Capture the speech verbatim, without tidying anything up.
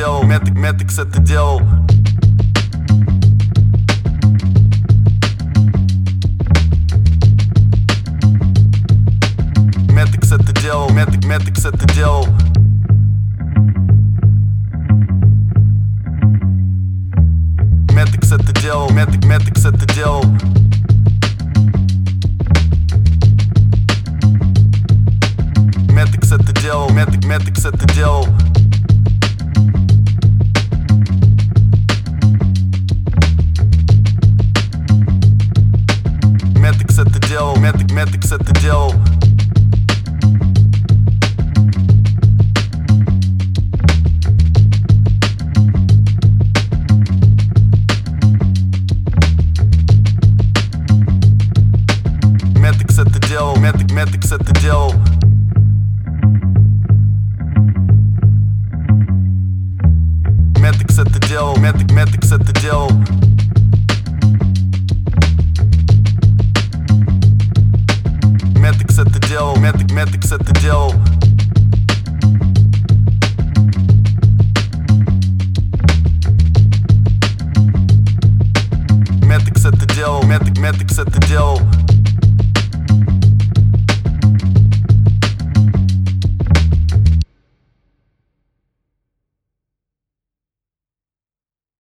делал, метик, метикс это делал. Метикс это делал, метик, метикс это делал. Метикс это делал, метик, метикс это делал. Метикс это делал, метик, метикс это делал. Метикс это делал, метик, метикс это делал. Метикс это делал, метик, метикс это делал. Метикс это делал, метик, метикс это делал. Метикс это делал, метик, метикс это делал. Метикс это делал, метик, метикс это делал.